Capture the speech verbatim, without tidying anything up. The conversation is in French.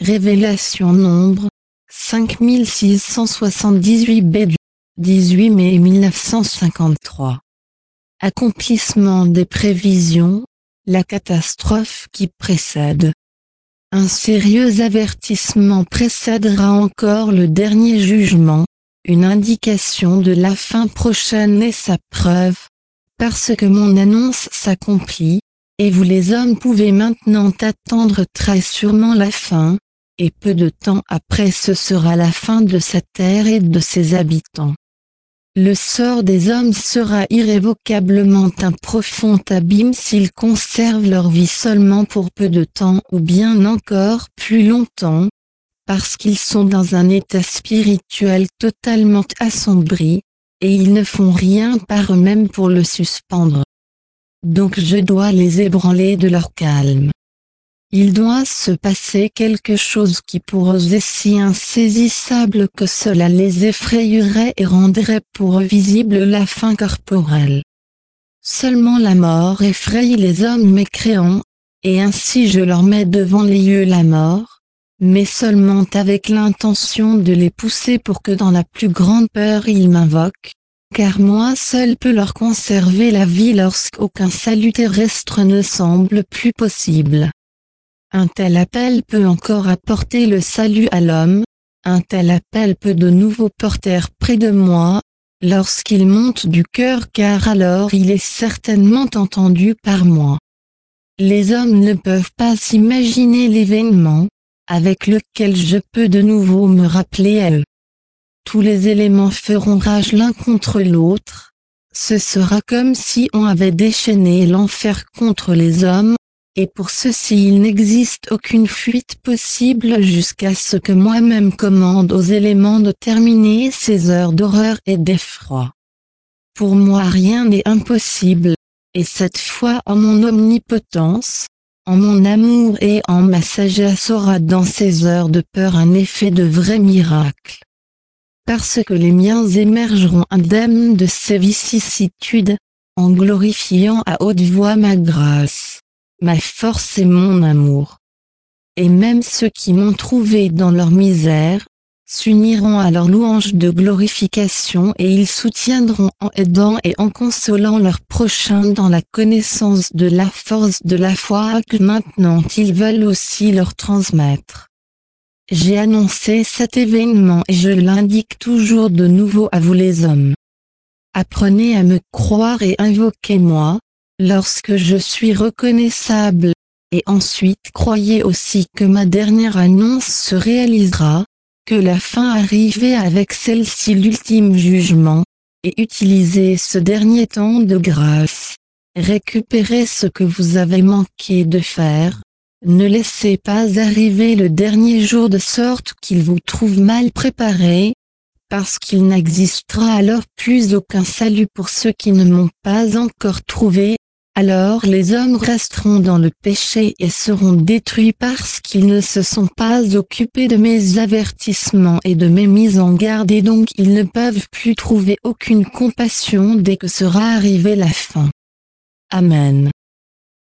Révélation Nombre, cinq mille six cent soixante-dix-huit b du dix-huit mai mille neuf cent cinquante-trois. Accomplissement des prévisions, la catastrophe qui précède. Un sérieux avertissement précédera encore le dernier jugement, une indication de la fin prochaine et sa preuve, parce que mon annonce s'accomplit, et vous les hommes pouvez maintenant attendre très sûrement la fin, et peu de temps après ce sera la fin de cette terre et de ses habitants. Le sort des hommes sera irrévocablement un profond abîme s'ils conservent leur vie seulement pour peu de temps ou bien encore plus longtemps, parce qu'ils sont dans un état spirituel totalement assombri, et ils ne font rien par eux-mêmes pour le suspendre. Donc je dois les ébranler de leur calme. Il doit se passer quelque chose qui pour eux est si insaisissable que cela les effrayerait et rendrait pour eux visible la fin corporelle. Seulement la mort effraie les hommes mécréants, et ainsi je leur mets devant les yeux la mort, mais seulement avec l'intention de les pousser pour que dans la plus grande peur ils m'invoquent, car moi seul peux leur conserver la vie lorsqu'aucun salut terrestre ne semble plus possible. Un tel appel peut encore apporter le salut à l'homme, un tel appel peut de nouveau porter près de moi, lorsqu'il monte du cœur car alors il est certainement entendu par moi. Les hommes ne peuvent pas s'imaginer l'événement, avec lequel je peux de nouveau me rappeler à eux. Tous les éléments feront rage l'un contre l'autre, ce sera comme si on avait déchaîné l'enfer contre les hommes, et pour ceci il n'existe aucune fuite possible jusqu'à ce que moi-même commande aux éléments de terminer ces heures d'horreur et d'effroi. Pour moi rien n'est impossible, et cette fois en mon omnipotence, en mon amour et en ma sagesse aura dans ces heures de peur un effet de vrai miracle. Parce que les miens émergeront indemnes de ces vicissitudes, en glorifiant à haute voix ma grâce, ma force et mon amour. Et même ceux qui m'ont trouvé dans leur misère, s'uniront à leur louange de glorification et ils soutiendront en aidant et en consolant leurs prochains dans la connaissance de la force de la foi que maintenant ils veulent aussi leur transmettre. J'ai annoncé cet événement et je l'indique toujours de nouveau à vous les hommes. Apprenez à me croire et invoquez-moi, lorsque je suis reconnaissable, et ensuite croyez aussi que ma dernière annonce se réalisera, que la fin arrivait avec celle-ci l'ultime jugement, et utilisez ce dernier temps de grâce. Récupérez ce que vous avez manqué de faire. Ne laissez pas arriver le dernier jour de sorte qu'il vous trouve mal préparé, parce qu'il n'existera alors plus aucun salut pour ceux qui ne m'ont pas encore trouvé. Alors les hommes resteront dans le péché et seront détruits parce qu'ils ne se sont pas occupés de mes avertissements et de mes mises en garde et donc ils ne peuvent plus trouver aucune compassion dès que sera arrivée la fin. Amen.